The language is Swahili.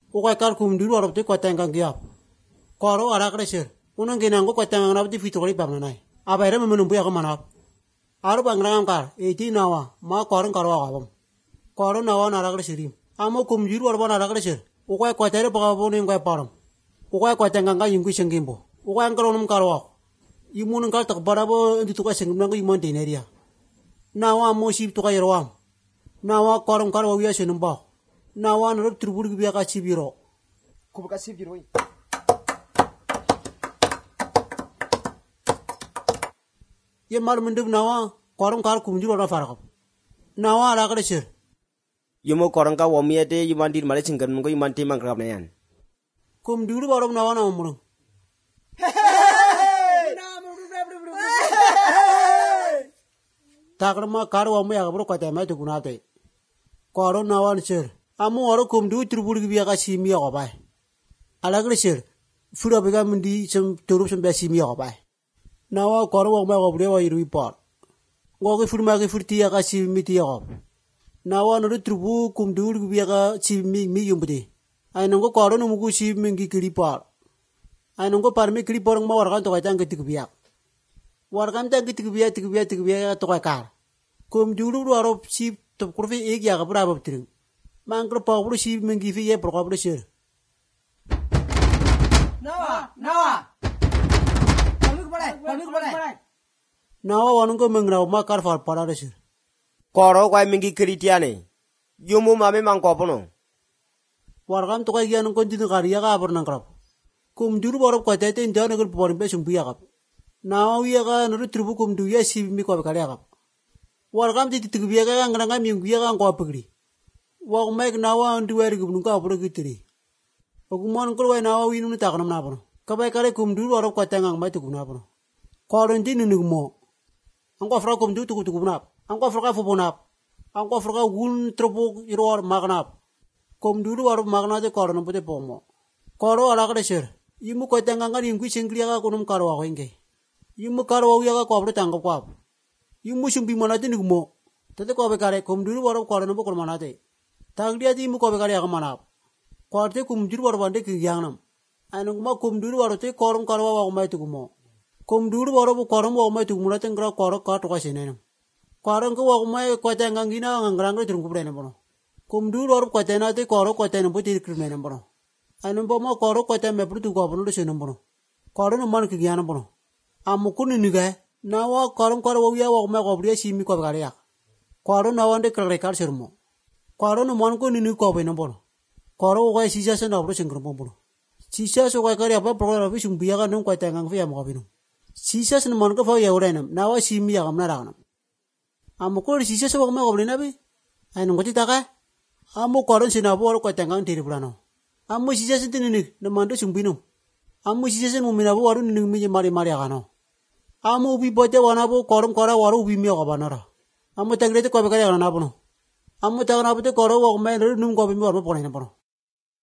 Ukai kar kumduru arab te kwatengang giap. Koro ara kresir. Unang ginanggo kwatengang rab di fitukali banganai. Abaire memenumpu ya kemanap. Aru bangrangam kar. Iti nawa. Ma korong karo akabam. Koro nawa nara kresirim. Amo kumduru arab nara kresir. Ukai kwatere pakapun ukai param. Ukai kwatengang ka yungku sengkimbo. Ukai angkalonum karo ak. Imunang kal takbarabo ditukai sengkimbo imon tineria. Nawa mo sip tukai roam. Nawa korong karo wiya senumba. Nawa narap tribur biya ka sibiro. Kubu ka sibiro. Ye mal menduk nawa korong kar kumjuro na farakap. Nawa ala kresir. Yumo korong ka wamiate yuman dir male singkan mungko yuman timang krap nayan. Kumjuro barom nawa na umurung. Takrama kar wami agabro kwatema tu kunate. Korong nawa nsir. Amu oro kumdu tribur biya ka simia ko bai. Ala kresir. Fura bega mendi sem turup sem simia ko bai. Nawa korong wami agabro wa irui par. Ngoge furma ke furti ya ka simiti ya ko. Nawa nuru tribu kumdu biya ka simi mi yumbde. Ay nongo korong numugu simingi kiri par. Ay nongo parmi kiri porong ma wargan to kajang ketik biya. Wargan ta ketik biya to kar. Kumdu aro si to kurfi ek ya ka brabo tring. Mangkro pablo si mengifi ye prokablo sir. Nawa. Palmik balai. Nawa wanungko mengraw makar far parade sir. Koro kwai mingi kritiane. Yumo mame mangkopono. Wargam to kaya nung konti kariya ka apar nangkrap. Kumjuru borok kwatete indaw nagal porimpe sumpiya kap. Nawa wiya ka nuru tribu kumdu ya si mi ko kariya kap. Wargam ti tigbiya ka ngrangam yung wiya ka ko pagri. Wag mek nawa anduwer gubnu ka apro gitri. Ogumon ko wai nawa winu ta kanam na pono. Kabay kare kumdu borok kwatengang mai tu guna pono. Koronti nunugmo. Angko fra kumdu tu guna. Angko fra ka fupunap. Angko fra ka gun tropo iror magnap. Kumdu borok magna de koron pute pomo. Koro ala kresir. Imu kwatengang ka yungku sengkliya ka kunum karo ako inge. Imu karo wiya ka ko apro tangkap kwap. Imu sumpi manate nugmo. Tete ko bekare kumdu borok koron po manate. Taglia di mu ko bekari akamanap. Korte kumjuru baru bande kiyanam. Anu kuma kumjuru baru te korong karwa wa kumai tu kumo. Kumjuru baru bu korong wa kumai tu kumula tengkra korong ka tuka senenam. Korong ko wa kumai kota ngangina ngangrang turun kubrene bono. Kumjuru baru kota na te korong kota nampu ti kirmene bono. Anu ma korong kota mepru tu kopono de senam bono. Korong man kiyanam bono. Amukun ni gae. Nawa korong karwa wiya wa kumai kobriya simi ko bekari ya. Korong nawande krekar sermo. Koro no man ko ninu ko be no bono. Koro ko sisa se no bro singro bono. Sisa so ko kare apa program bi sumbiya ka no ko tangang fi am ko bino. Sisa se man ko fa ya urenam nawa simi ya kamna ranam. Amu ko sisa so ko ma ko bina bi. Ai no ngoti taka. Amu koro sina bo ko tangang tiri bulano. Amu sisa se tinini no mando sumbino. Amu sisa se mo mina bo waru ninu mi mari mari akano. Amu bi bote wana bo korom kora waru bi mi ko banara. Amu tagrete ko be kare na bono. Amu tahu apa tu koro wong main num ko bimbo arbo pone na bono.